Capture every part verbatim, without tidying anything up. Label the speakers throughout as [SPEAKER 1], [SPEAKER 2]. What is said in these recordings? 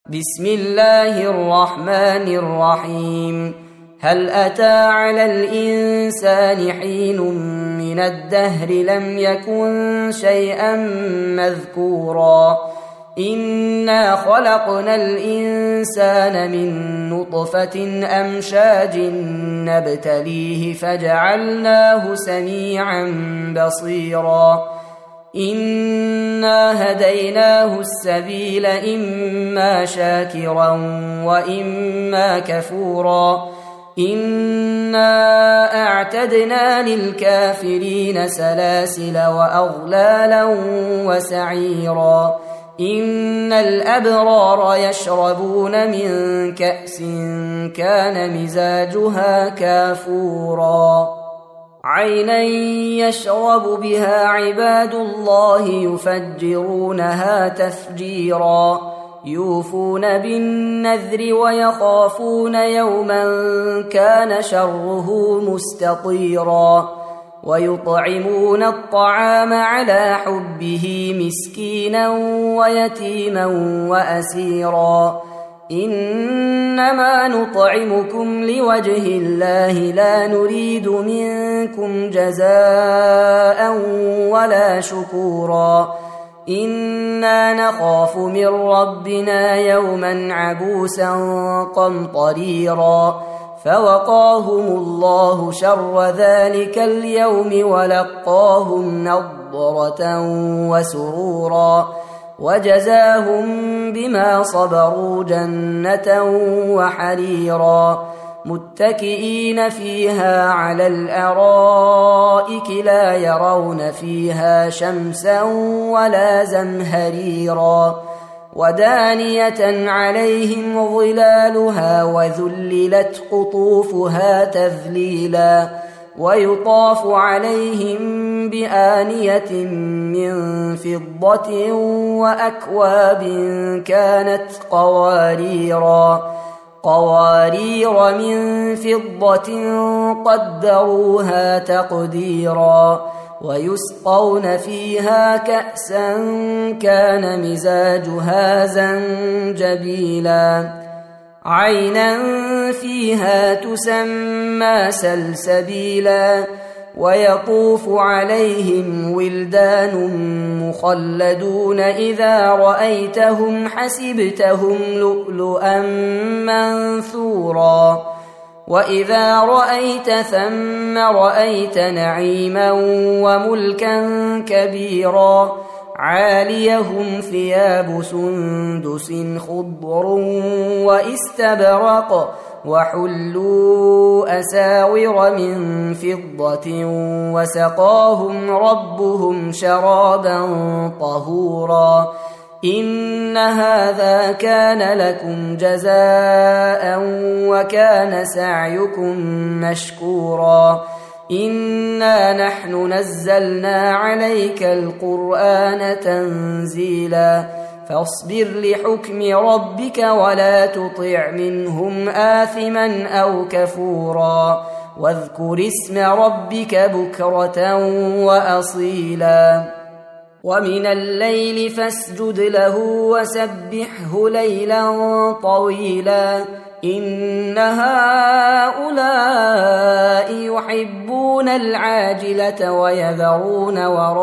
[SPEAKER 1] بسم الله الرحمن الرحيم. هل أتى على الإنسان حين من الدهر لم يكن شيئا مذكورا إنا خلقنا الإنسان من نطفة أمشاج نبتليه فجعلناه سميعا بصيرا إنا هديناه السبيل إما شاكرا وإما كفورا إنا أعتدنا للكافرين سلاسل وأغلالا وسعيرا إن الأبرار يشربون من كأس كان مزاجها كافورا عينا يشرب بها عباد الله يفجرونها تفجيرا يوفون بالنذر ويخافون يوما كان شره مستطيرا ويطعمون الطعام على حبه مسكينا ويتيما وأسيرا إنما نطعمكم لوجه الله لا نريد منكم جزاء ولا شكورا إنا نخاف من ربنا يوما عبوسا قمطريرا فوقاهم الله شر ذلك اليوم ولقاهم نضرة وسرورا وجزاهم بما صبروا جنة وحريرا متكئين فيها على الأرائك لا يرون فيها شمسا ولا زمهريرا ودانية عليهم ظلالها وذللت قطوفها تذليلا ويطاف عليهم بآنية من فضة وأكواب كانت قواريرا قوارير من فضة قدروها تقديرا ويسقون فيها كأسا كان مزاجها زنجبيلا عينا فيها تسمى سلسبيلا ويطوف عليهم ولدان مخلدون إذا رأيتهم حسبتهم لؤلؤا منثورا وإذا رأيت ثم رأيت نعيما وملكا كبيرا عاليهم ثياب سندس خضر واستبرق وحلوا أساور من فضة وسقاهم ربهم شرابا طهورا إن هذا كان لكم جزاء وكان سعيكم مشكورا إنا نحن نزلنا عليك القرآن تنزيلا فاصبر لحكم ربك ولا تطع منهم آثما أو كفورا واذكر اسم ربك بكرة وأصيلا ومن الليل فاسجد له وسبحه ليلا طويلا إن هؤلاء يحبون العاجلة ويذرون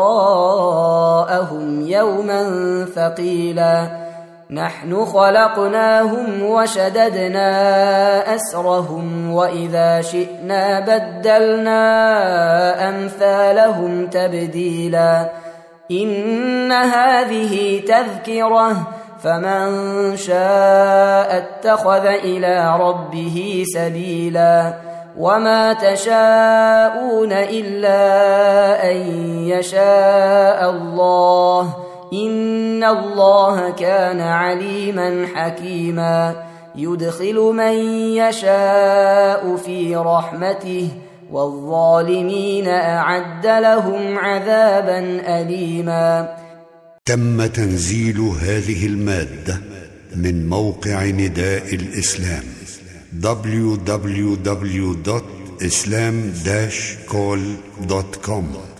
[SPEAKER 1] وراءهم يوما ثقيلا نحن خلقناهم وشددنا أسرهم وإذا شئنا بدلنا أمثالهم تبديلا إن هذه تذكرة فمن شاء اتخذ إلى ربه سبيلا وما تشاءون إلا أن يشاء الله إن الله كان عليما حكيما يدخل من يشاء في رحمته والظالمين أعد لهم عذابا أليما.
[SPEAKER 2] تم تنزيل هذه المادة من موقع نداء الإسلام دبليو دبليو دبليو دوت إسلام داش كول دوت كوم.